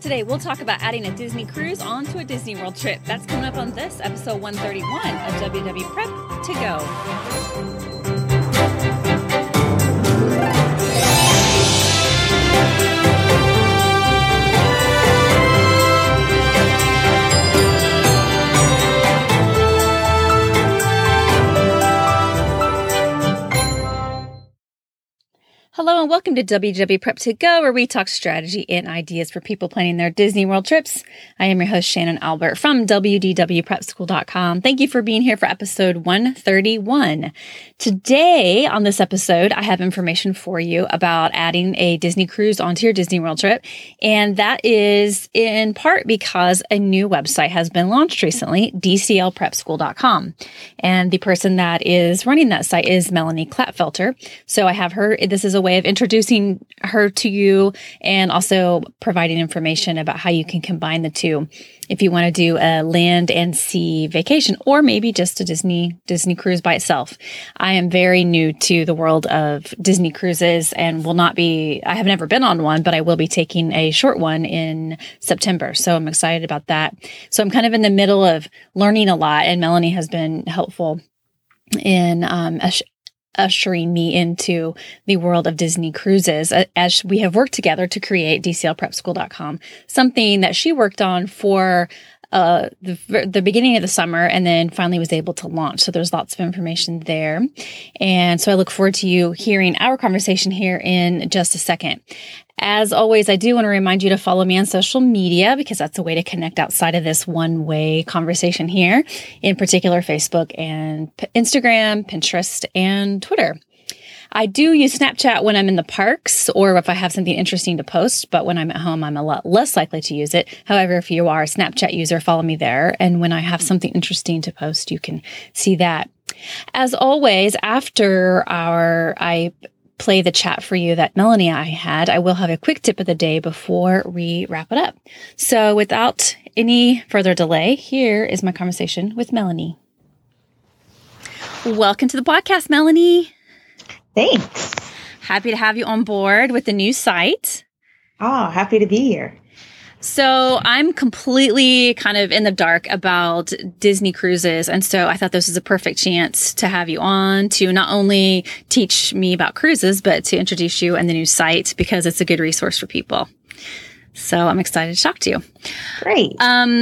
Today, we'll talk about adding a Disney cruise onto a Disney World trip. That's coming up on this episode 131 of WW Prep to Go. Hello and welcome to WW Prep to Go, where we talk strategy and ideas for people planning their Disney World trips. I am your host, Shannon Albert from WDWPrepSchool.com. Thank you for being here for episode 131. Today, on this episode, I have information for you about adding a Disney cruise onto your Disney World trip. And that is in part because a new website has been launched recently, DCLPrepSchool.com. And the person that is running that site is Melanie Klatfelter. So I have her. This is a way of introducing her to you and also providing information about how you can combine the two if you want to do a land and sea vacation or maybe just a Disney cruise by itself. I am very new to the world of Disney cruises and I have never been on one, but I will be taking a short one in September. So I'm excited about that. So I'm kind of in the middle of learning a lot, and Melanie has been helpful in ushering me into the world of Disney cruises as we have worked together to create DCLPrepSchool.com, something that she worked on for the beginning of the summer and then finally was able to launch. So there's lots of information there. And so I look forward to you hearing our conversation here in just a second. As always, I do want to remind you to follow me on social media because that's a way to connect outside of this one-way conversation here, in particular Facebook and Instagram, Pinterest, and Twitter. I do use Snapchat when I'm in the parks or if I have something interesting to post, but when I'm at home, I'm a lot less likely to use it. However, if you are a Snapchat user, follow me there. And when I have something interesting to post, you can see that. As always, after I play the chat for you that Melanie and I had, I will have a quick tip of the day before we wrap it up. So without any further delay, here is my conversation with Melanie. Welcome to the podcast, Melanie. Thanks. Happy to have you on board with the new site. Oh, happy to be here. So I'm completely kind of in the dark about Disney cruises. And so I thought this was a perfect chance to have you on to not only teach me about cruises, but to introduce you and the new site because it's a good resource for people. So I'm excited to talk to you. Great.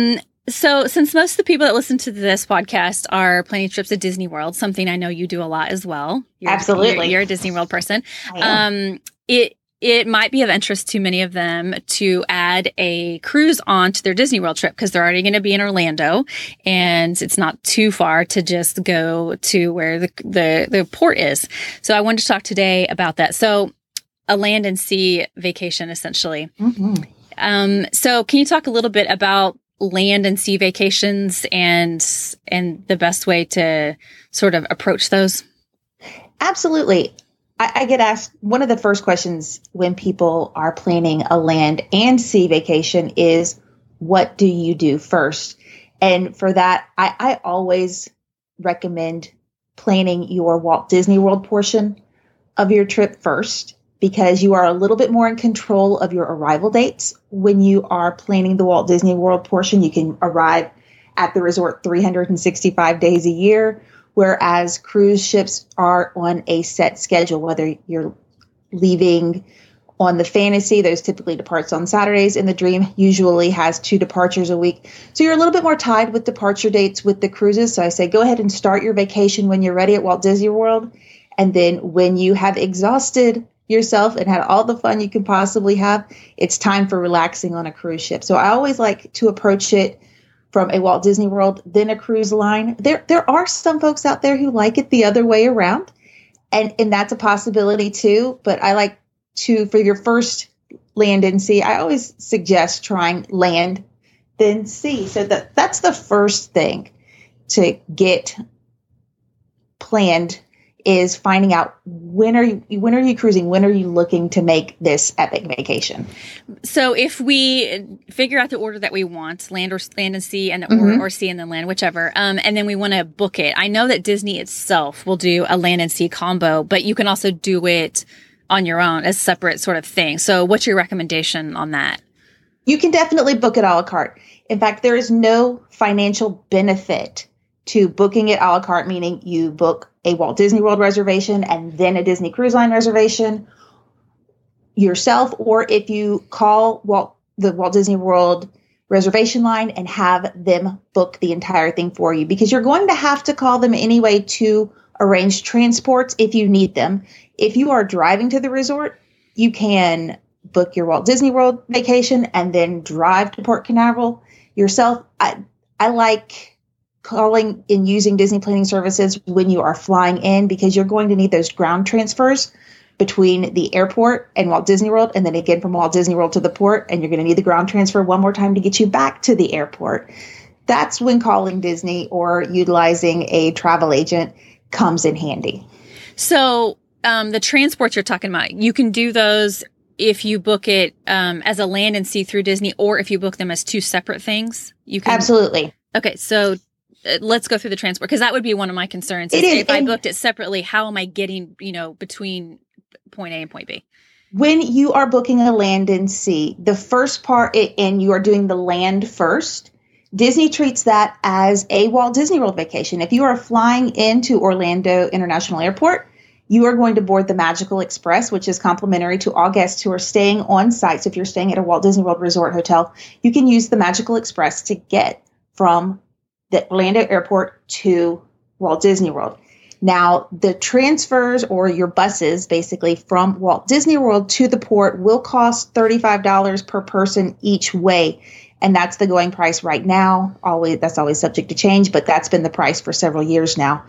So since most of the people that listen to this podcast are planning trips to Disney World, something I know you do a lot as well. Absolutely. You're a Disney World person. I am. It might be of interest to many of them to add a cruise onto their Disney World trip because they're already going to be in Orlando and it's not too far to just go to where the port is. So I wanted to talk today about that. So a land and sea vacation, essentially. Mm-hmm. So can you talk a little bit about land and sea vacations and the best way to sort of approach those? Absolutely. I get asked, one of the first questions when people are planning a land and sea vacation is, what do you do first? And for that, I always recommend planning your Walt Disney World portion of your trip first, because you are a little bit more in control of your arrival dates. When you are planning the Walt Disney World portion, you can arrive at the resort 365 days a year, whereas cruise ships are on a set schedule, whether you're leaving on the Fantasy, those typically departs on Saturdays, and the Dream usually has 2 departures a week. So you're a little bit more tied with departure dates with the cruises. So I say go ahead and start your vacation when you're ready at Walt Disney World. And then when you have exhausted yourself and had all the fun you can possibly have, it's time for relaxing on a cruise ship. So I always like to approach it from a Walt Disney World, then a cruise line. There are some folks out there who like it the other way around, and that's a possibility too. But I like to, for your first land and sea, I always suggest trying land, then sea. So that's the first thing to get planned is finding out when are you cruising? When are you looking to make this epic vacation? So if we figure out the order that we want, land and sea, and or sea and then land, whichever, and then we want to book it. I know that Disney itself will do a land and sea combo, but you can also do it on your own as separate sort of thing. So what's your recommendation on that? You can definitely book it a la carte. In fact, there is no financial benefit to booking it a la carte, meaning you book a Walt Disney World reservation and then a Disney Cruise Line reservation yourself, or if you call the Walt Disney World reservation line and have them book the entire thing for you, because you're going to have to call them anyway to arrange transports if you need them. If you are driving to the resort, you can book your Walt Disney World vacation and then drive to Port Canaveral yourself. I like calling and using Disney Planning Services when you are flying in, because you're going to need those ground transfers between the airport and Walt Disney World, and then again from Walt Disney World to the port, and you're going to need the ground transfer one more time to get you back to the airport. That's when calling Disney or utilizing a travel agent comes in handy. So the transports you're talking about, you can do those if you book it as a land and sea through Disney, or if you book them as two separate things. You can. Absolutely. Okay, so let's go through the transport, because that would be one of my concerns. If I booked it separately, how am I getting, between point A and point B? When you are booking a land and sea, the first part, and you are doing the land first, Disney treats that as a Walt Disney World vacation. If you are flying into Orlando International Airport, you are going to board the Magical Express, which is complimentary to all guests who are staying on site. So if you're staying at a Walt Disney World Resort hotel, you can use the Magical Express to get from the Orlando Airport to Walt Disney World. Now, the transfers, or your buses, basically from Walt Disney World to the port, will cost $35 per person each way. And that's the going price right now. That's always subject to change, but that's been the price for several years now.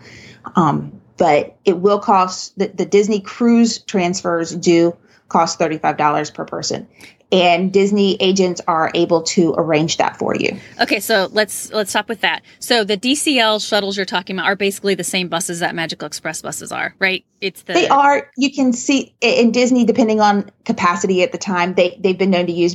But it will cost, the Disney cruise transfers do cost $35 per person. And Disney agents are able to arrange that for you. Okay, so let's stop with that. So the DCL shuttles you're talking about are basically the same buses that Magical Express buses are, right? They are. You can see in Disney, depending on capacity at the time, they've been known to use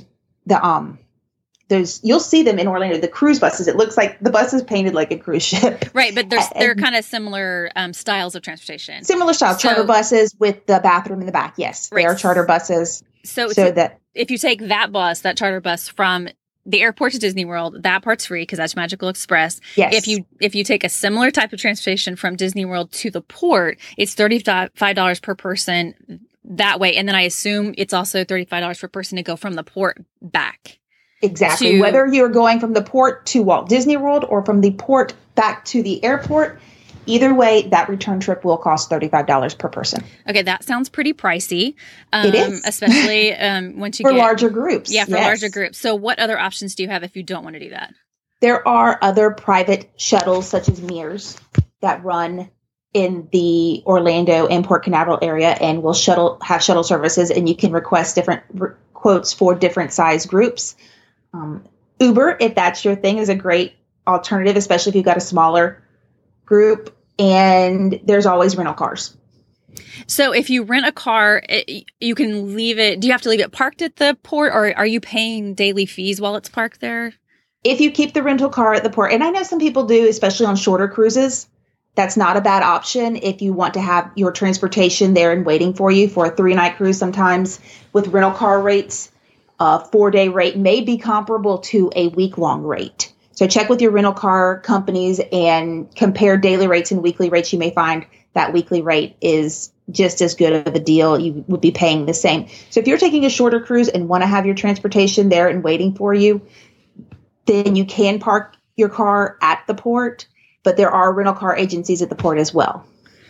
those. You'll see them in Orlando, the cruise buses. It looks like the bus is painted like a cruise ship. Right, but they're kind of similar styles of transportation. Similar styles, charter buses with the bathroom in the back. Yes, right. They are charter buses. So that if you take that charter bus from the airport to Disney World, that part's free because that's Magical Express. Yes. If you take a similar type of transportation from Disney World to the port, it's $35 per person that way. And then I assume it's also $35 per person to go from the port back. Exactly. Whether you're going from the port to Walt Disney World or from the port back to the airport, either way, that return trip will cost $35 per person. Okay, that sounds pretty pricey. It is. Especially once you for larger groups. Yeah, for larger groups. So what other options do you have if you don't want to do that? There are other private shuttles, such as Mears, that run in the Orlando and Port Canaveral area and will have shuttle services, and you can request different quotes for different size groups. Uber, if that's your thing, is a great alternative, especially if you've got a smaller group. And there's always rental cars. So if you rent a car, you can leave it. Do you have to leave it parked at the port, or are you paying daily fees while it's parked there? If you keep the rental car at the port, and I know some people do, especially on shorter cruises, that's not a bad option if you want to have your transportation there and waiting for you for a 3-night cruise. Sometimes with rental car rates, a 4-day rate may be comparable to a week-long rate. So check with your rental car companies and compare daily rates and weekly rates. You may find that weekly rate is just as good of a deal. You would be paying the same. So if you're taking a shorter cruise and want to have your transportation there and waiting for you, then you can park your car at the port, but there are rental car agencies at the port as well.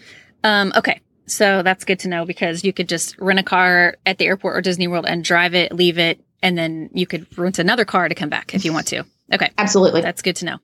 Okay. So that's good to know, because you could just rent a car at the airport or Disney World and drive it, leave it, and then you could rent another car to come back if you want to. Okay. Absolutely. That's good to know.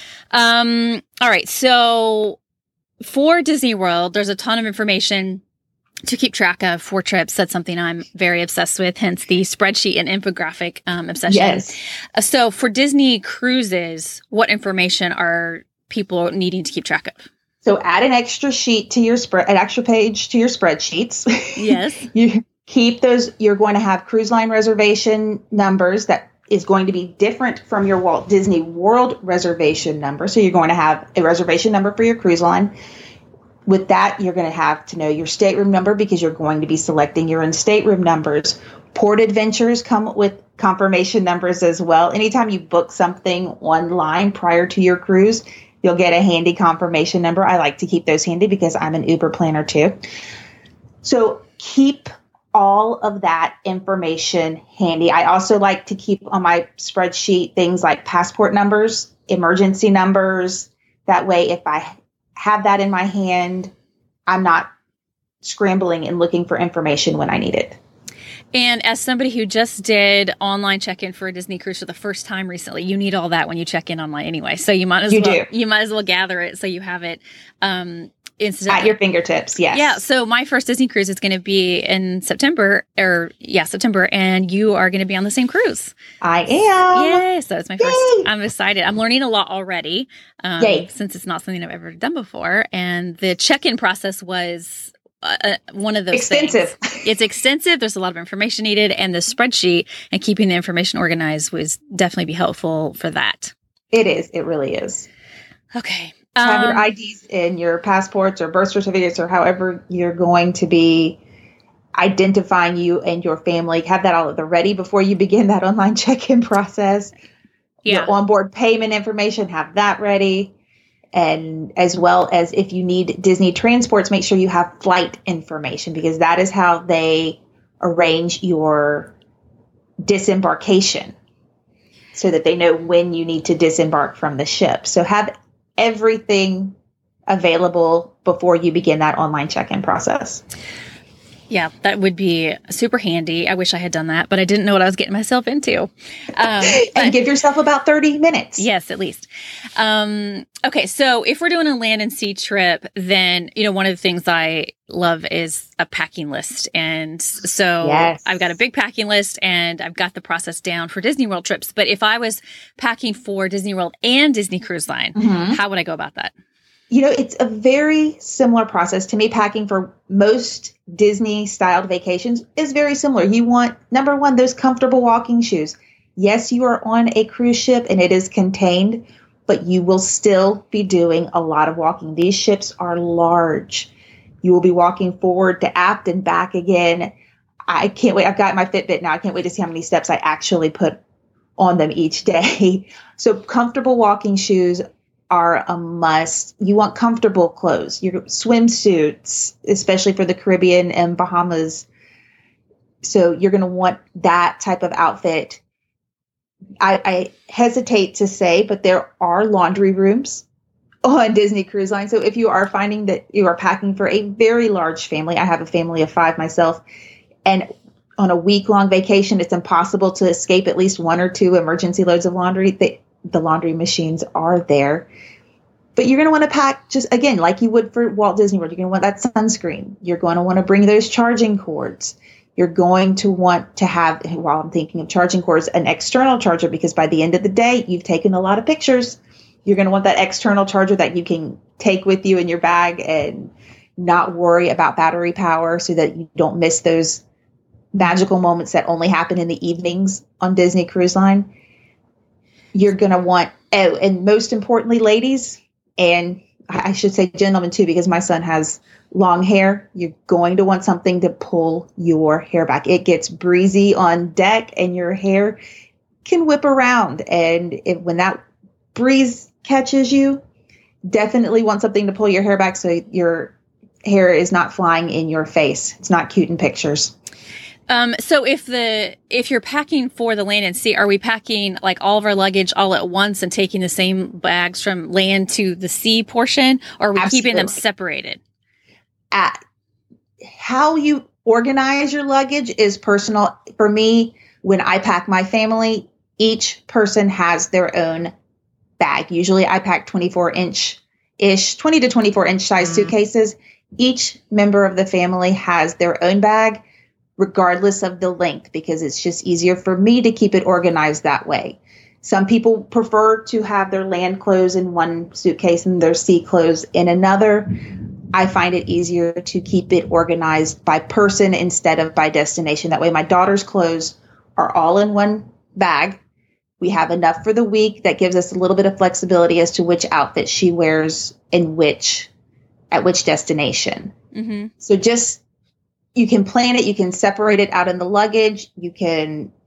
All right. So for Disney World, there's a ton of information to keep track of for trips. That's something I'm very obsessed with, hence the spreadsheet and infographic obsession. Yes. So for Disney cruises, what information are people needing to keep track of? So add an extra sheet to your an extra page to your spreadsheets. Yes. You keep those. You're going to have cruise line reservation numbers that is going to be different from your Walt Disney World reservation number. So you're going to have a reservation number for your cruise line. With that, you're going to have to know your stateroom number, because you're going to be selecting your own stateroom numbers. Port Adventures come with confirmation numbers as well. Anytime you book something online prior to your cruise, you'll get a handy confirmation number. I like to keep those handy because I'm an Uber planner too. So keep all of that information handy. I also like to keep on my spreadsheet things like passport numbers, emergency numbers. That way, if I have that in my hand, I'm not scrambling and looking for information when I need it. And as somebody who just did online check-in for a Disney cruise for the first time recently, you need all that when you check in online anyway. So you might as well gather it so you have it at your fingertips. Yes. Yeah. So my first Disney cruise is going to be in September, and you are going to be on the same cruise. I am. Yay. So it's my first. Yay. I'm excited. I'm learning a lot already since it's not something I've ever done before. And the check-in process was one of those extensive things. It's extensive. There's a lot of information needed, and the spreadsheet and keeping the information organized was definitely be helpful for that. It is. It really is. Okay. Have your IDs and your passports or birth certificates or however you're going to be identifying you and your family. Have that all at the ready before you begin that online check-in process. Yeah. Your onboard payment information, have that ready. And as well as if you need Disney transports, make sure you have flight information because that is how they arrange your disembarkation so that they know when you need to disembark from the ship. So have everything available before you begin that online check-in process. Yeah, that would be super handy. I wish I had done that, but I didn't know what I was getting myself into. And give yourself about 30 minutes. Yes, at least. Okay, so if we're doing a land and sea trip, then, one of the things I love is a packing list. And so I've got a big packing list and I've got the process down for Disney World trips. But if I was packing for Disney World and Disney Cruise Line, how would I go about that? It's a very similar process. To me, packing for most Disney-styled vacations is very similar. You want, number one, those comfortable walking shoes. Yes, you are on a cruise ship and it is contained, but you will still be doing a lot of walking. These ships are large. You will be walking forward to aft and back again. I can't wait. I've got my Fitbit now. I can't wait to see how many steps I actually put on them each day. So comfortable walking shoes are a must. You want comfortable clothes, your swimsuits, especially for the Caribbean and Bahamas. So you're going to want that type of outfit. I hesitate to say, but there are laundry rooms on Disney Cruise Line. So if you are finding that you are packing for a very large family, I have a family of 5 myself, and on a week-long vacation, it's impossible to escape at least 1 or 2 emergency loads of laundry. The laundry machines are there. But you're going to want to pack just, again, like you would for Walt Disney World. You're going to want that sunscreen. You're going to want to bring those charging cords. You're going to want to have, while I'm thinking of charging cords, an external charger, because by the end of the day, you've taken a lot of pictures. You're going to want that external charger that you can take with you in your bag and not worry about battery power so that you don't miss those magical moments that only happen in the evenings on Disney Cruise Line. You're going to want, and most importantly, ladies, and I should say gentlemen too, because my son has long hair, you're going to want something to pull your hair back. It gets breezy on deck and your hair can whip around. And when that breeze catches you, definitely want something to pull your hair back so your hair is not flying in your face. It's not cute in pictures. So if you're packing for the land and sea, are we packing like all of our luggage all at once and taking the same bags from land to the sea portion, or are we keeping them separated? How you organize your luggage is personal. For me, when I pack my family, each person has their own bag. Usually I pack 20 to 24 inch size suitcases. Each member of the family has their own bag, regardless of the length, because it's just easier for me to keep it organized that way. Some people prefer to have their land clothes in one suitcase and their sea clothes in another. I find it easier to keep it organized by person instead of by destination. That way my daughter's clothes are all in one bag. We have enough for the week. That gives us a little bit of flexibility as to which outfit she wears at which destination. Mm-hmm. So just, you can plan it. You can separate it out in the luggage. You can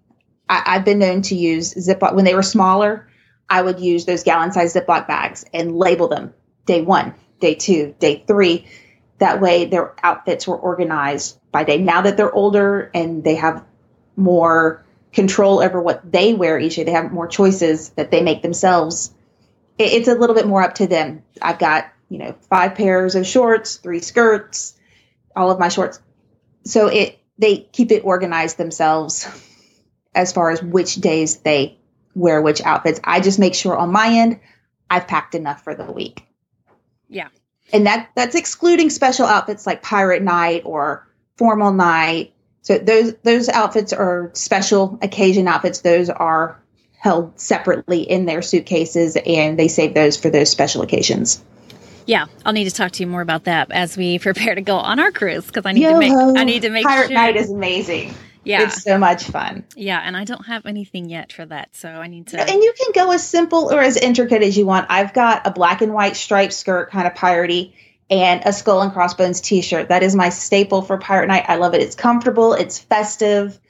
I've been known to use Ziploc. When they were smaller, I would use those gallon-sized Ziploc bags and label them day 1, day 2, day 3. That way their outfits were organized by day. Now that they're older and they have more control over what they wear each day, they have more choices that they make themselves. It's a little bit more up to them. I've got, 5 pairs of shorts, 3 skirts, all of my shorts. So they keep it organized themselves as far as which days they wear which outfits. I just make sure on my end, I've packed enough for the week. Yeah. And that's excluding special outfits like pirate night or formal night. So those outfits are special occasion outfits. Those are held separately in their suitcases, and they save those for those special occasions. Yeah, I'll need to talk to you more about that as we prepare to go on our cruise, because I need to make pirate night is amazing. Yeah. It's so much fun. Yeah, and I don't have anything yet for that, so I need to. And you can go as simple or as intricate as you want. I've got a black and white striped skirt, kind of piratey, and a skull and crossbones t-shirt. That is my staple for pirate night. I love it. It's comfortable, it's festive,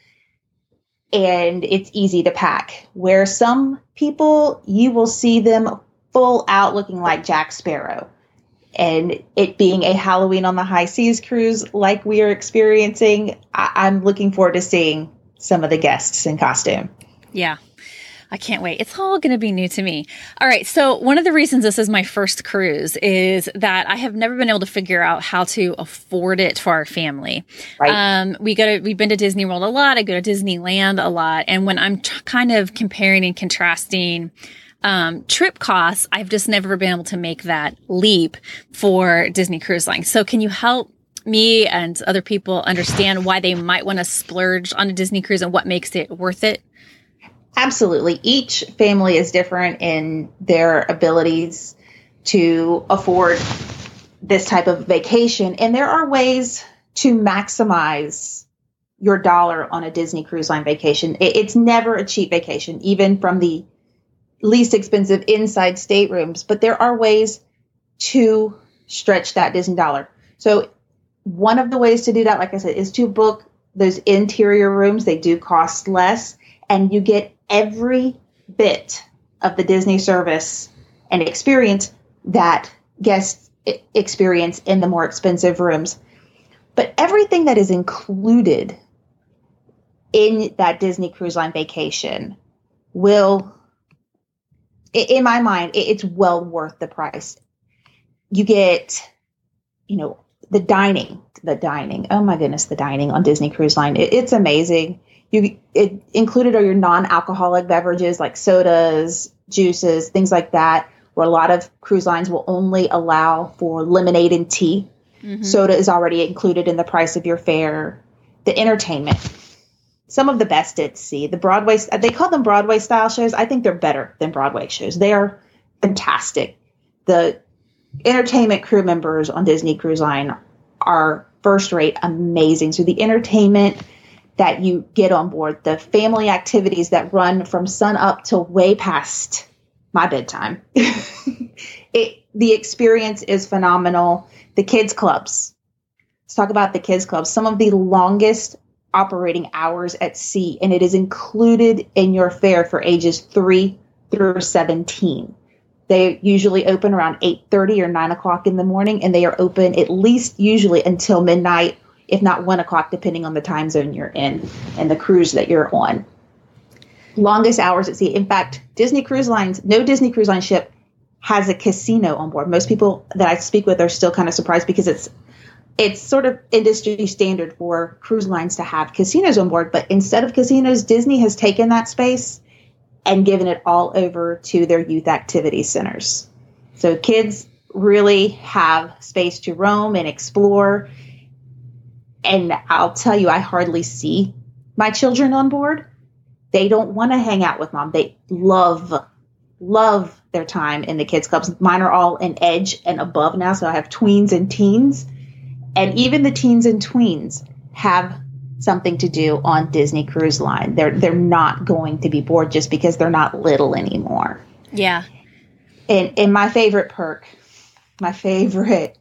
and it's easy to pack. Where some people, you will see them full out looking like Jack Sparrow. And it being a Halloween on the High Seas cruise like we are experiencing, I'm looking forward to seeing some of the guests in costume. Yeah, I can't wait. It's all going to be new to me. All right. So one of the reasons this is my first cruise is that I have never been able to figure out how to afford it for our family. Right. We've been to Disney World a lot. I go to Disneyland a lot. And when I'm kind of comparing and contrasting trip costs, I've just never been able to make that leap for Disney Cruise Line. So can you help me and other people understand why they might want to splurge on a Disney cruise and what makes it worth it? Absolutely. Each family is different in their abilities to afford this type of vacation. And there are ways to maximize your dollar on a Disney Cruise Line vacation. It's never a cheap vacation, even from the least expensive inside staterooms, but there are ways to stretch that Disney dollar. So one of the ways to do that, like I said, is to book those interior rooms. They do cost less, and you get every bit of the Disney service and experience that guests experience in the more expensive rooms. But everything that is included in that Disney Cruise Line vacation will, in my mind, it's well worth the price. You get, the dining. Oh my goodness, the dining on Disney Cruise Line. It's amazing. It included are your non-alcoholic beverages like sodas, juices, things like that, where a lot of cruise lines will only allow for lemonade and tea. Mm-hmm. Soda is already included in the price of your fare. The entertainment. Some of the best at sea. The Broadway, they call them Broadway style shows. I think they're better than Broadway shows. They are fantastic. The entertainment crew members on Disney Cruise Line are first rate, amazing. So the entertainment that you get on board, the family activities that run from sun up till way past my bedtime. The experience is phenomenal. The kids clubs. Let's talk about the kids clubs. Some of the longest operating hours at sea, and it is included in your fare for ages 3 through 17. They usually open around 8:30 or 9 o'clock in the morning, and they are open at least usually until midnight, if not 1 o'clock, depending on the time zone you're in and the cruise that you're on. Longest hours at sea. In fact, Disney Cruise Lines, no Disney Cruise Line ship has a casino on board. Most people that I speak with are still kind of surprised because it's sort of industry standard for cruise lines to have casinos on board. But instead of casinos, Disney has taken that space and given it all over to their youth activity centers. So kids really have space to roam and explore. And I'll tell you, I hardly see my children on board. They don't want to hang out with mom. They love their time in the kids clubs. Mine are all in Edge and above now. So I have tweens and teens. And even the teens and tweens have something to do on Disney Cruise Line. They're not going to be bored just because they're not little anymore. Yeah. And my favorite perk, my favorite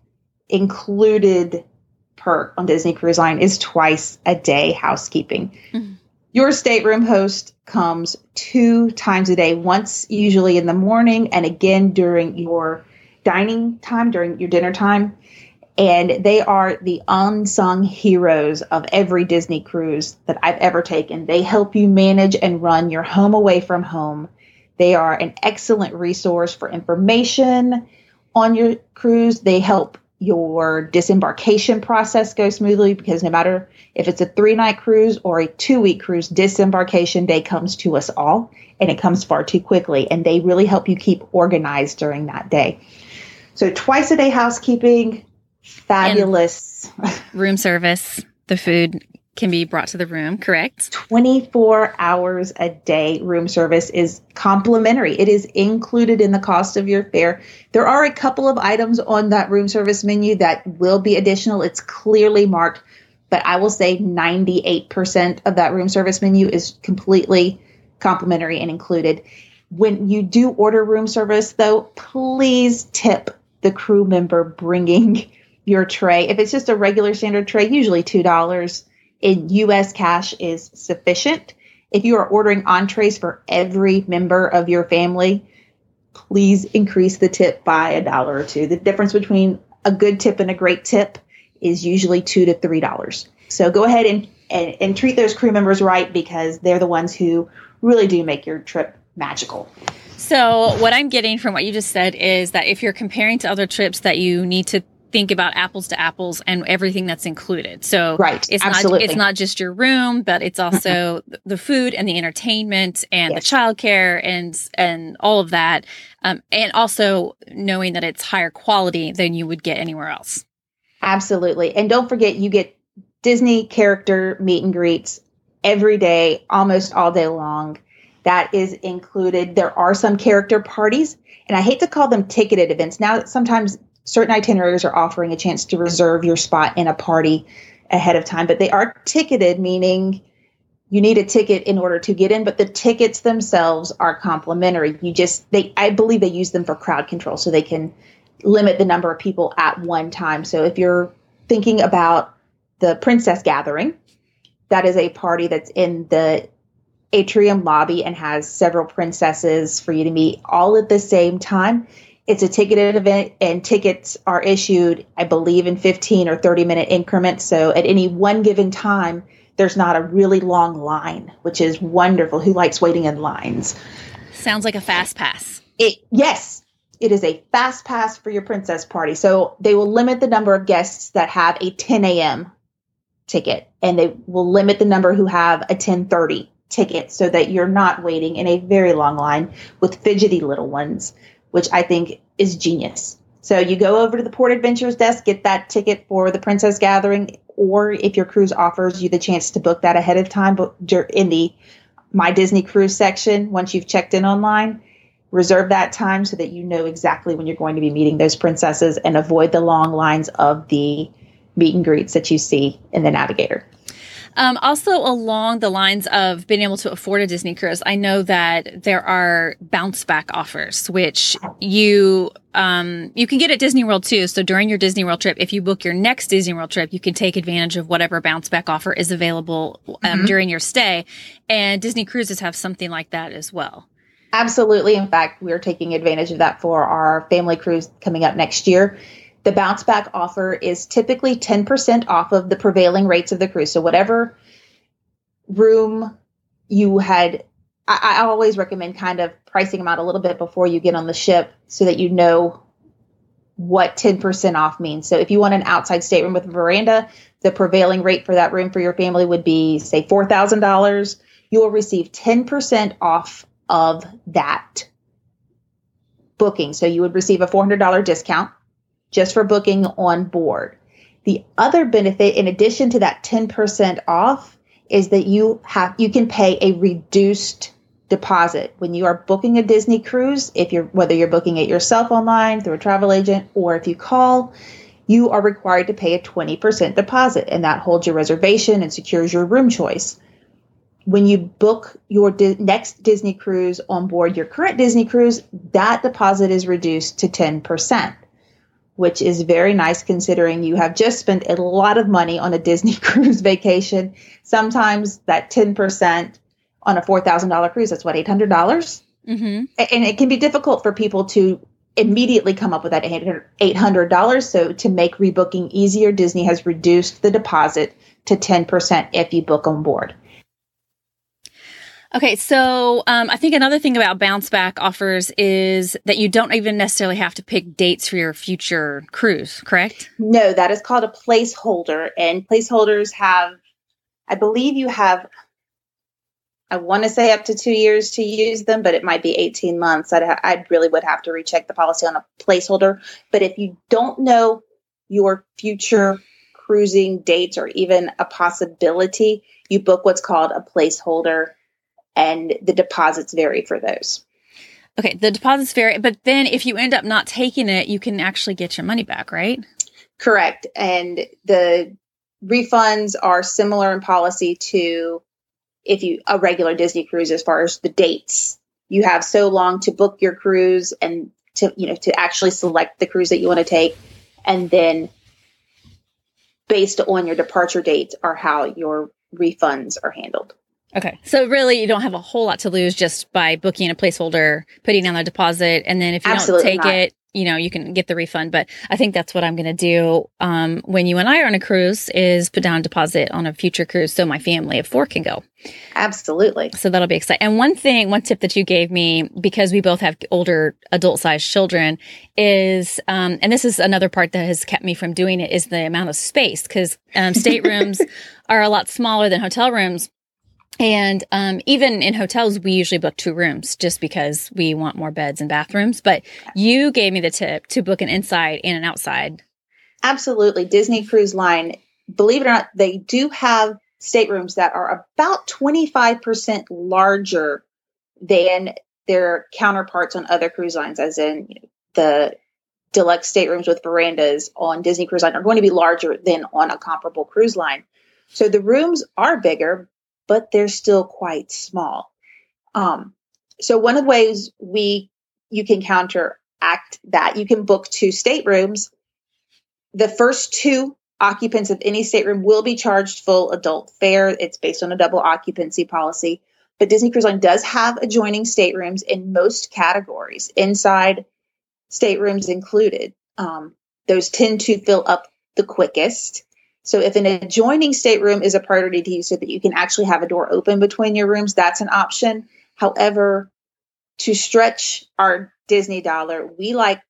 included perk on Disney Cruise Line is twice a day housekeeping. Mm-hmm. Your stateroom host comes 2 times a day, once usually in the morning and again during your dining time, during your dinner time. And they are the unsung heroes of every Disney cruise that I've ever taken. They help you manage and run your home away from home. They are an excellent resource for information on your cruise. They help your disembarkation process go smoothly, because no matter if it's a 3-night cruise or a 2-week cruise, disembarkation day comes to us all, and it comes far too quickly. And they really help you keep organized during that day. So twice a day housekeeping, fabulous. And room service. The food can be brought to the room, correct? 24 hours a day room service is complimentary. It is included in the cost of your fare. There are a couple of items on that room service menu that will be additional. It's clearly marked, but I will say 98% of that room service menu is completely complimentary and included. When you do order room service, though, please tip the crew member bringing your tray. If it's just a regular standard tray, usually $2 in U.S. cash is sufficient. If you are ordering entrees for every member of your family, please increase the tip by $1 or $2. The difference between a good tip and a great tip is usually $2 to $3. So go ahead and treat those crew members right, because they're the ones who really do make your trip magical. So what I'm getting from what you just said is that if you're comparing to other trips, that you need to think about apples to apples and everything that's included. So right, it's not just your room, but it's also the food and the entertainment and the childcare and all of that. And also knowing that it's higher quality than you would get anywhere else. Absolutely. And don't forget, you get Disney character meet and greets every day, almost all day long. That is included. There are some character parties, and I hate to call them ticketed events. Now, sometimes certain itineraries are offering a chance to reserve your spot in a party ahead of time, but they are ticketed, meaning you need a ticket in order to get in, but the tickets themselves are complimentary. I believe they use them for crowd control, so they can limit the number of people at one time. So if you're thinking about the Princess Gathering, that is a party that's in the atrium lobby and has several princesses for you to meet all at the same time. It's a ticketed event, and tickets are issued, I believe, in 15 or 30-minute increments. So at any one given time, there's not a really long line, which is wonderful. Who likes waiting in lines? Sounds like a fast pass. Yes, it is a fast pass for your princess party. So they will limit the number of guests that have a 10 a.m. ticket, and they will limit the number who have a 10:30 ticket, so that you're not waiting in a very long line with fidgety little ones, which I think is genius. So you go over to the Port Adventures desk, get that ticket for the Princess Gathering, or if your cruise offers you the chance to book that ahead of time, but in the My Disney Cruise section, once you've checked in online, reserve that time so that you know exactly when you're going to be meeting those princesses, and avoid the long lines of the meet and greets that you see in the Navigator. Also, along the lines of being able to afford a Disney cruise, I know that there are bounce back offers, which you can get at Disney World too. So during your Disney World trip, if you book your next Disney World trip, you can take advantage of whatever bounce back offer is available during your stay. And Disney Cruises have something like that as well. Absolutely. In fact, we're taking advantage of that for our family cruise coming up next year. The bounce back offer is typically 10% off of the prevailing rates of the cruise. So whatever room you had, I always recommend kind of pricing them out a little bit before you get on the ship, so that you know what 10% off means. So if you want an outside stateroom with a veranda, the prevailing rate for that room for your family would be, say, $4,000. You will receive 10% off of that booking. So you would receive a $400 discount just for booking on board. The other benefit, in addition to that 10% off, is that you can pay a reduced deposit when you are booking a Disney cruise. Whether you're booking it yourself online through a travel agent, or if you call, you are required to pay a 20% deposit, and that holds your reservation and secures your room choice. When you book your next Disney cruise on board your current Disney cruise, that deposit is reduced to 10%. which is very nice considering you have just spent a lot of money on a Disney cruise vacation. Sometimes that 10% on a $4,000 cruise, that's what, $800? Mm-hmm. And it can be difficult for people to immediately come up with that $800. So to make rebooking easier, Disney has reduced the deposit to 10% if you book on board. Okay, so I think another thing about Bounce Back offers is that you don't even necessarily have to pick dates for your future cruise, correct? No, that is called a placeholder. And placeholders have, I believe you have, I want to say up to 2 years to use them, but it might be 18 months. I really would have to recheck the policy on a placeholder. But if you don't know your future cruising dates or even a possibility, you book what's called a placeholder. And the deposits vary for those. Okay, the deposits vary, but then if you end up not taking it, you can actually get your money back, right? Correct. And the refunds are similar in policy to a regular Disney cruise as far as the dates. You have so long to book your cruise and to actually select the cruise that you want to take. And then based on your departure dates are how your refunds are handled. Okay. So really, you don't have a whole lot to lose just by booking a placeholder, putting down the deposit, and then if you don't take it, you can get the refund. But I think that's what I'm going to do when you and I are on a cruise is put down a deposit on a future cruise so my family of 4 can go. Absolutely. So that'll be exciting. And one tip that you gave me, because we both have older adult-sized children, is, and this is another part that has kept me from doing it, is the amount of space, because staterooms are a lot smaller than hotel rooms. And even in hotels, we usually book 2 rooms just because we want more beds and bathrooms. But you gave me the tip to book an inside and an outside. Absolutely. Disney Cruise Line, believe it or not, they do have staterooms that are about 25% larger than their counterparts on other cruise lines, as in the deluxe staterooms with verandas on Disney Cruise Line are going to be larger than on a comparable cruise line. So the rooms are bigger, but they're still quite small. So one of the ways you can counteract that, you can book 2 staterooms. The first 2 occupants of any stateroom will be charged full adult fare. It's based on a double occupancy policy. But Disney Cruise Line does have adjoining staterooms in most categories, inside staterooms included. Those tend to fill up the quickest. So if an adjoining stateroom is a priority to you so that you can actually have a door open between your rooms, that's an option. However, to stretch our Disney dollar, we love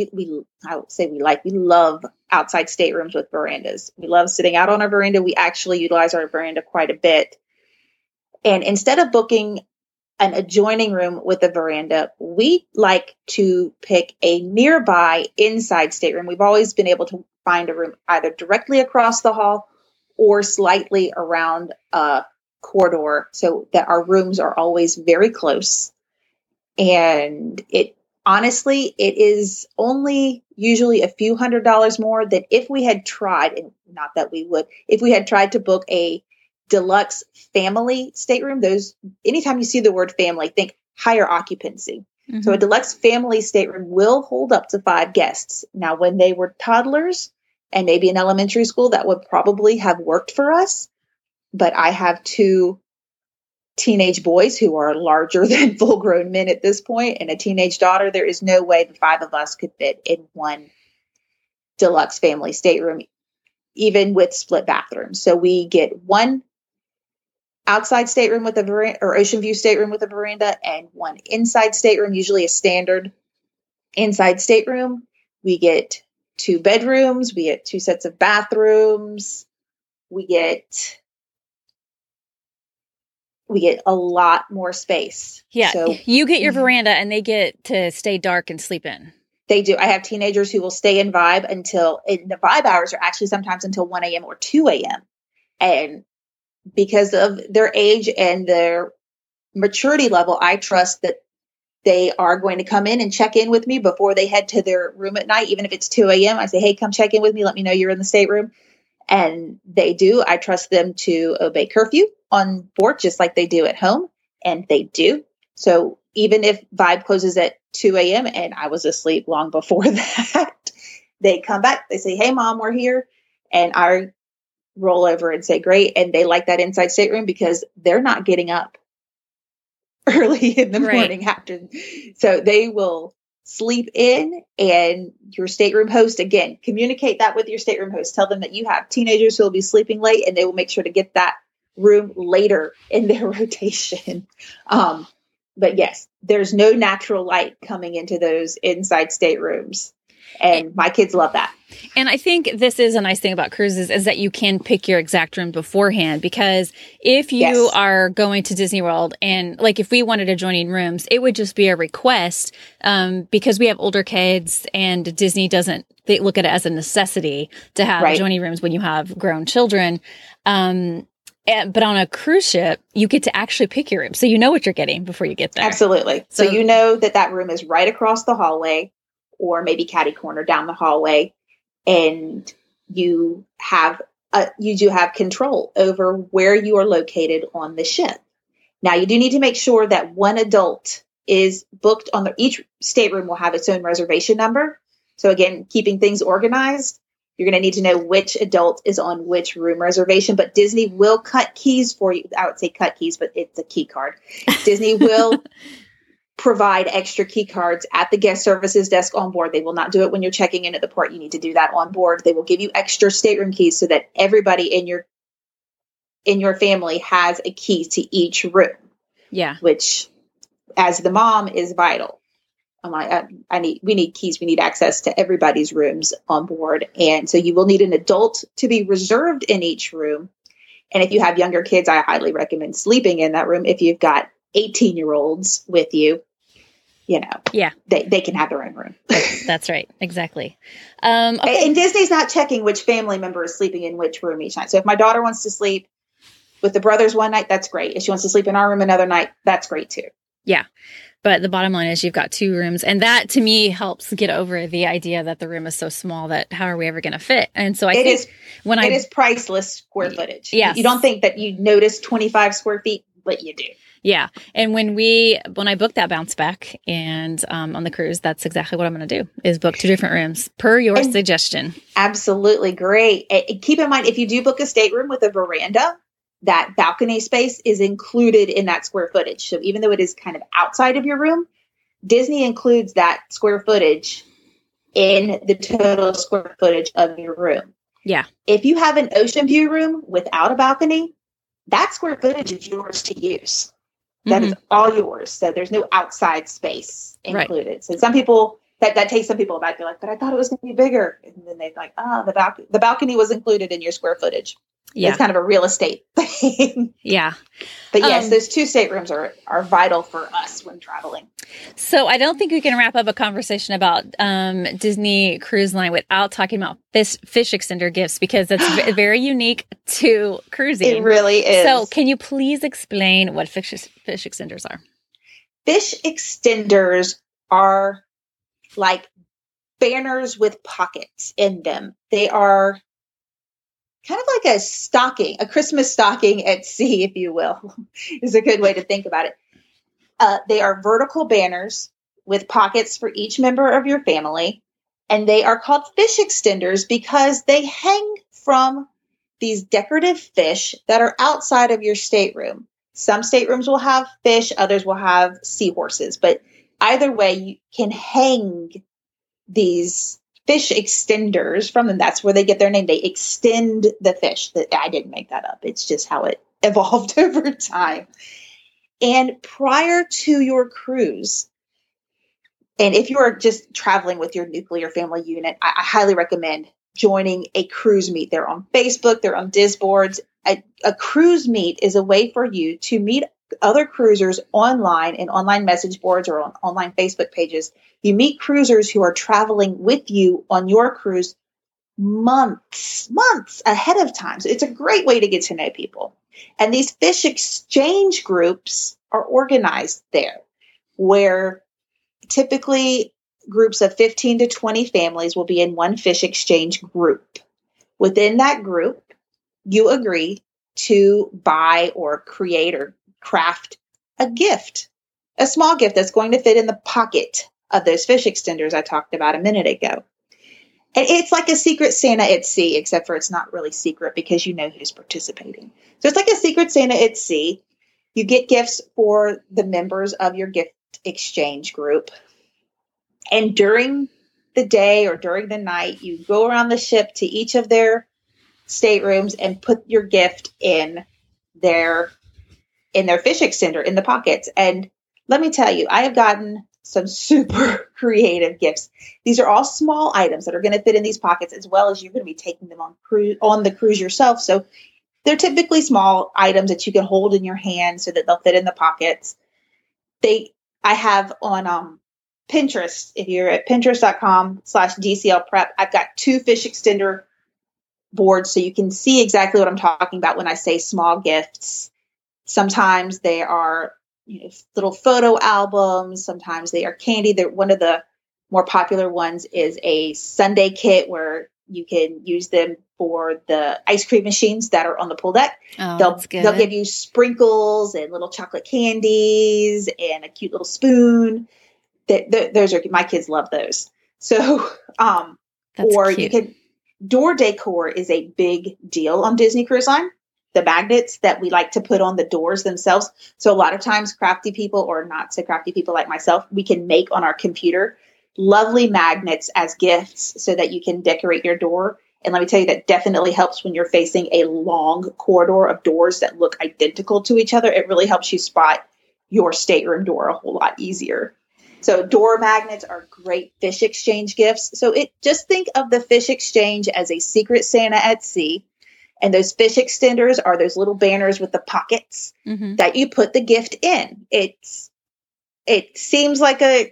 outside staterooms with verandas. We love sitting out on our veranda. We actually utilize our veranda quite a bit. And instead of booking an adjoining room with a veranda, we like to pick a nearby inside stateroom. We've always been able to find a room either directly across the hall or slightly around a corridor so that our rooms are always very close. And it is only usually a few $100s more than if we had tried, and not that we would, if we had tried to book a deluxe family stateroom. Anytime you see the word family, think higher occupancy. Mm-hmm. So a deluxe family stateroom will hold up to 5 guests. Now, when they were toddlers and maybe in elementary school, that would probably have worked for us. But I have 2 teenage boys who are larger than full-grown men at this point, and a teenage daughter. There is no way the 5 of us could fit in one deluxe family stateroom, even with split bathrooms. So we get 1 outside stateroom with a veranda, or ocean view stateroom with a veranda, and 1 inside stateroom, usually a standard inside stateroom. We get 2 bedrooms. We get 2 sets of bathrooms. We get a lot more space. Yeah. So you get your veranda and they get to stay dark and sleep in. They do. I have teenagers who will stay in Vibe and the Vibe hours are actually sometimes until 1 a.m. or 2 a.m. And because of their age and their maturity level, I trust that they are going to come in and check in with me before they head to their room at night. Even if it's 2 a.m., I say, hey, come check in with me. Let me know you're in the stateroom. And they do. I trust them to obey curfew on board, just like they do at home. And they do. So even if Vibe closes at 2 a.m. and I was asleep long before that, They come back, they say, hey, Mom, we're here. And I roll over and say, great. And they like that inside stateroom because they're not getting up early in the morning after. So they will sleep in, and your stateroom host, again, communicate that with your stateroom host. Tell them that you have teenagers who will be sleeping late, and they will make sure to get that room later in their rotation. But yes, there's no natural light coming into those inside staterooms. And my kids love that. And I think this is a nice thing about cruises is that you can pick your exact room beforehand, because if you are going to Disney World and like if we wanted adjoining rooms, it would just be a request because we have older kids and Disney they look at it as a necessity to have adjoining rooms when you have grown children. But on a cruise ship, you get to actually pick your room. So you know what you're getting before you get there. Absolutely. So you know that room is right across the hallway or maybe catty corner down the hallway. And you do have control over where you are located on the ship. Now, you do need to make sure that one adult is booked each stateroom will have its own reservation number. So again, keeping things organized. You're going to need to know which adult is on which room reservation, but Disney will cut keys for you. I would say cut keys, but it's a key card. Disney will provide extra key cards at the guest services desk on board. They will not do it when you're checking in at the port. You need to do that on board. They will give you extra stateroom keys so that everybody in your family has a key to each room. Yeah. Which, as the mom, is vital. I'm like, we need keys. We need access to everybody's rooms on board. And so you will need an adult to be reserved in each room. And if you have younger kids, I highly recommend sleeping in that room. If you've got 18-year-olds with you, they can have their own room. That's right. Exactly. Okay. And Disney's not checking which family member is sleeping in which room each night. So if my daughter wants to sleep with the brothers one night, that's great. If she wants to sleep in our room another night, that's great too. Yeah. But the bottom line is you've got 2 rooms. And that, to me, helps get over the idea that the room is so small that how are we ever going to fit? And so it is priceless square footage. Yes. You don't think that you notice 25 square feet, but you do. Yeah. And when I booked that bounce back and on the cruise, that's exactly what I'm going to do is book 2 different rooms per your suggestion. Absolutely. Great. Keep in mind, if you do book a stateroom with a veranda, that balcony space is included in that square footage. So even though it is kind of outside of your room, Disney includes that square footage in the total square footage of your room. Yeah. If you have an ocean view room without a balcony, that square footage is yours to use. That is all yours. So there's no outside space included. Right. So some people, that takes some people back. They're like, but I thought it was going to be bigger. And then they're like, the balcony was included in your square footage. Yeah. It's kind of a real estate thing. Yeah. But yes, those 2 staterooms are vital for us when traveling. So I don't think we can wrap up a conversation about Disney Cruise Line without talking about fish extender gifts, because it's very unique to cruising. It really is. So can you please explain what fish extenders are? Fish extenders are like banners with pockets in them. They are kind of like a Christmas stocking at sea, if you will, is a good way to think about it. They are vertical banners with pockets for each member of your family. And they are called fish extenders because they hang from these decorative fish that are outside of your stateroom. Some staterooms will have fish, others will have seahorses. But either way, you can hang these fish extenders from them. That's where they get their name. They extend the fish. I didn't make that up. It's just how it evolved over time. And prior to your cruise, and if you are just traveling with your nuclear family unit, I highly recommend joining a cruise meet. They're on Facebook. They're on Disboards. A cruise meet is a way for you to meet other cruisers online in online message boards or on online Facebook pages. You meet cruisers who are traveling with you on your cruise months ahead of time. So it's a great way to get to know people. And these fish exchange groups are organized there, where typically groups of 15 to 20 families will be in one fish exchange group. Within that group, you agree to buy or create or craft a gift, a small gift that's going to fit in the pocket of those fish extenders I talked about a minute ago. And it's like a Secret Santa at sea, except for it's not really secret because you know who's participating. So it's like a Secret Santa at sea. You get gifts for the members of your gift exchange group. And during the day or during the night, you go around the ship to each of their staterooms and put your gift in their fish extender in the pockets. And let me tell you, I have gotten some super creative gifts. These are all small items that are going to fit in these pockets, as well as you're going to be taking them on the cruise yourself. So they're typically small items that you can hold in your hand so that they'll fit in the pockets. I have on Pinterest, if you're at pinterest.com/DCL prep, I've got 2 fish extender boards so you can see exactly what I'm talking about when I say small gifts. Sometimes they are little photo albums. Sometimes they are candy. One of the more popular ones is a sundae kit where you can use them for the ice cream machines that are on the pool deck. Oh, they'll give you sprinkles and little chocolate candies and a cute little spoon. Those are, my kids love those. So, cute. You can, door decor is a big deal on Disney Cruise Line. The magnets that we like to put on the doors themselves. So a lot of times crafty people or not so crafty people like myself, we can make on our computer lovely magnets as gifts so that you can decorate your door. And let me tell you, that definitely helps when you're facing a long corridor of doors that look identical to each other. It really helps you spot your stateroom door a whole lot easier. So door magnets are great fish exchange gifts. So just think of the fish exchange as a Secret Santa at sea. And those fish extenders are those little banners with the pockets that you put the gift in. It seems like a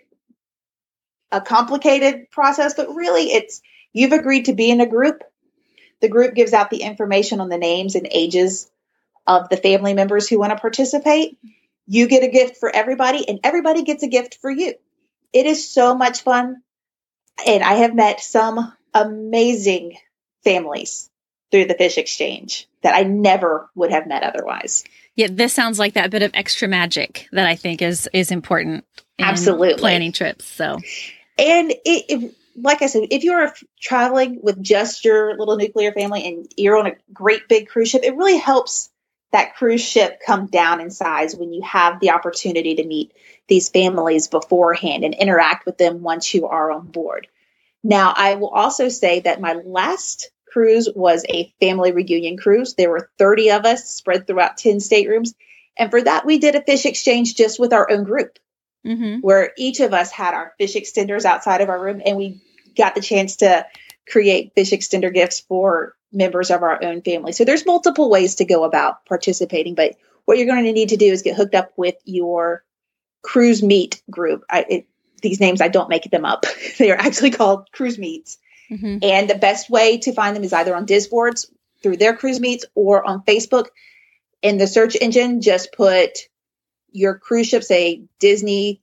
complicated process, but really you've agreed to be in a group. The group gives out the information on the names and ages of the family members who want to participate. You get a gift for everybody, and everybody gets a gift for you. It is so much fun. And I have met some amazing families through the fish exchange that I never would have met otherwise. Yeah, this sounds like that bit of extra magic that I think is important in Absolutely planning trips. So, and like I said, if you're traveling with just your little nuclear family and you're on a great big cruise ship, it really helps that cruise ship come down in size when you have the opportunity to meet these families beforehand and interact with them once you are on board. Now, I will also say that my last cruise was a family reunion cruise. There were 30 of us spread throughout 10 staterooms. And for that, we did a fish exchange just with our own group, where each of us had our fish extenders outside of our room. And we got the chance to create fish extender gifts for members of our own family. So there's multiple ways to go about participating. But what you're going to need to do is get hooked up with your cruise meet group. These names, I don't make them up. They are actually called cruise meets. And the best way to find them is either on Disboards through their cruise meets or on Facebook. In the search engine, just put your cruise ship, say Disney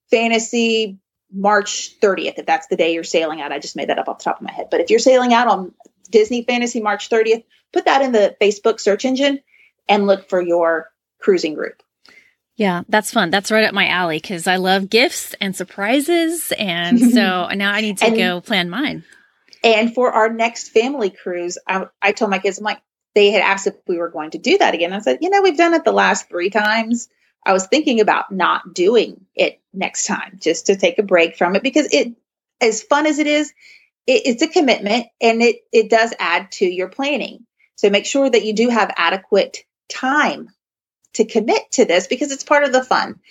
Fantasy March 30th, if that's the day you're sailing out. I just made that up off the top of my head. But if you're sailing out on Disney Fantasy March 30th, put that in the Facebook search engine and look for your cruising group. Yeah, that's fun. That's right up my alley because I love gifts and surprises. And so now I need to go plan mine. And for our next family cruise, I told my kids, I'm like, they had asked if we were going to do that again. I said, we've done it the last 3 times. I was thinking about not doing it next time, just to take a break from it, because as fun as it is, it's a commitment and it does add to your planning. So make sure that you do have adequate time to commit to this because it's part of the fun.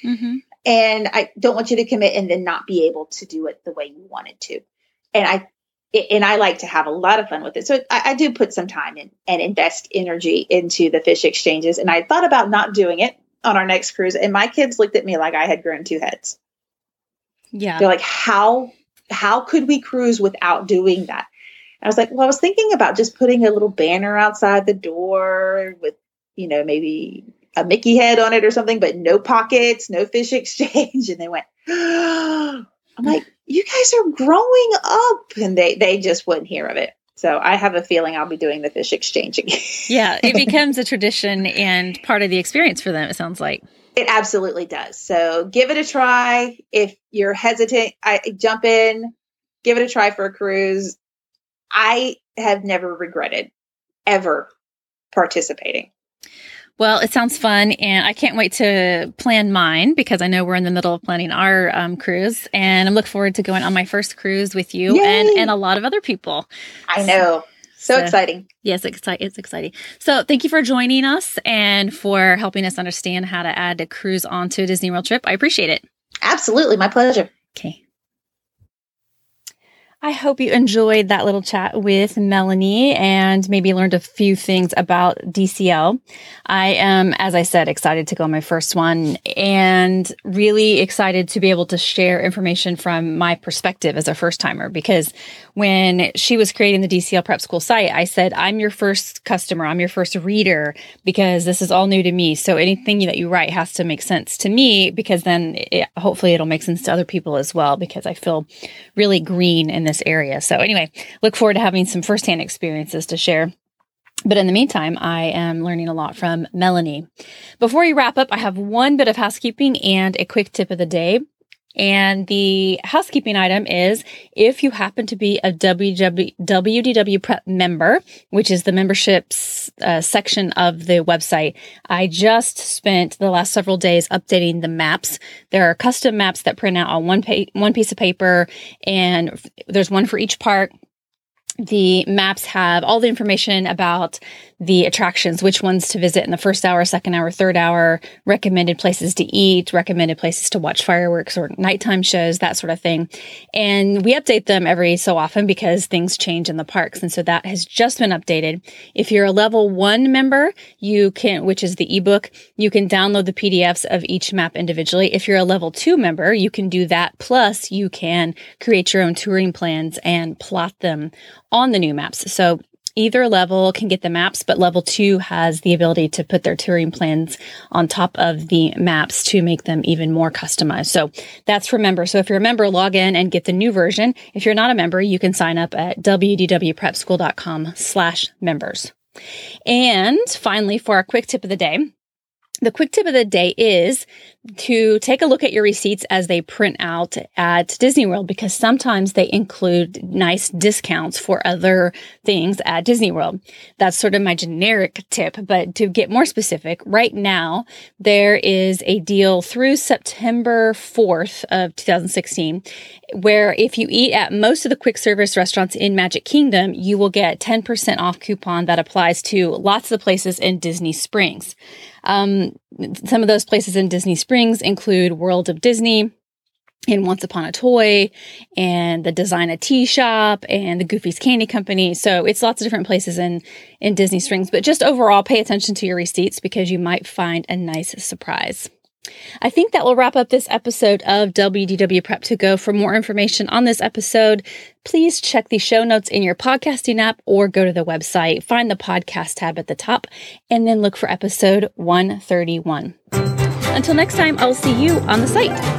And I don't want you to commit and then not be able to do it the way you wanted to. And I like to have a lot of fun with it. So I do put some time in and invest energy into the fish exchanges. And I thought about not doing it on our next cruise. And my kids looked at me like I had grown 2 heads. Yeah. They're like, how could we cruise without doing that? And I was like, well, I was thinking about just putting a little banner outside the door with, maybe a Mickey head on it or something, but no pockets, no fish exchange. And they went, I'm like, you guys are growing up. And they just wouldn't hear of it. So I have a feeling I'll be doing the fish exchange again. Yeah, it becomes a tradition and part of the experience for them, it sounds like. It absolutely does. So give it a try. If you're hesitant, jump in, give it a try for a cruise. I have never regretted ever participating. Well, it sounds fun, and I can't wait to plan mine because I know we're in the middle of planning our cruise, and I'm looking forward to going on my first cruise with you and a lot of other people. I know. So exciting. Yes, it's exciting. So thank you for joining us and for helping us understand how to add a cruise onto a Disney World trip. I appreciate it. Absolutely. My pleasure. Okay. I hope you enjoyed that little chat with Melanie and maybe learned a few things about DCL. I am, as I said, excited to go on my first one and really excited to be able to share information from my perspective as a first timer, because when she was creating the DCL Prep School site, I said, I'm your first customer. I'm your first reader because this is all new to me. So anything that you write has to make sense to me, because then hopefully it'll make sense to other people as well, because I feel really green in this area. So anyway, look forward to having some firsthand experiences to share. But in the meantime, I am learning a lot from Melanie. Before we wrap up, I have one bit of housekeeping and a quick tip of the day. And the housekeeping item is, if you happen to be a WDW Prep member, which is the memberships section of the website, I just spent the last several days updating the maps. There are custom maps that print out on one piece of paper, and there's one for each park. The maps have all the information about the attractions, which ones to visit in the first hour, second hour, third hour, recommended places to eat, recommended places to watch fireworks or nighttime shows, that sort of thing. And we update them every so often because things change in the parks. And so that has just been updated. If you're a level 1 member, you can, which is the ebook, you can download the PDFs of each map individually. If you're a level 2 member, you can do that. Plus you can create your own touring plans and plot them on the new maps. So either level can get the maps, but level 2 has the ability to put their touring plans on top of the maps to make them even more customized. So that's for members. So if you're a member, log in and get the new version. If you're not a member, you can sign up at wdwprepschool.com/members. And finally, for our quick tip of the day, the quick tip of the day is to take a look at your receipts as they print out at Disney World, because sometimes they include nice discounts for other things at Disney World. That's sort of my generic tip, but to get more specific, right now, there is a deal through September 4th of 2016, where if you eat at most of the quick service restaurants in Magic Kingdom, you will get 10% off coupon that applies to lots of the places in Disney Springs. Some of those places in Disney Springs include World of Disney and Once Upon a Toy and the Design a Tea Shop and the Goofy's Candy Company. So it's lots of different places in Disney Springs, but just overall pay attention to your receipts because you might find a nice surprise. I think that will wrap up this episode of WDW Prep to Go. For more information on this episode, please check the show notes in your podcasting app or go to the website, find the podcast tab at the top, and then look for episode 131. Until next time, I'll see you on the site.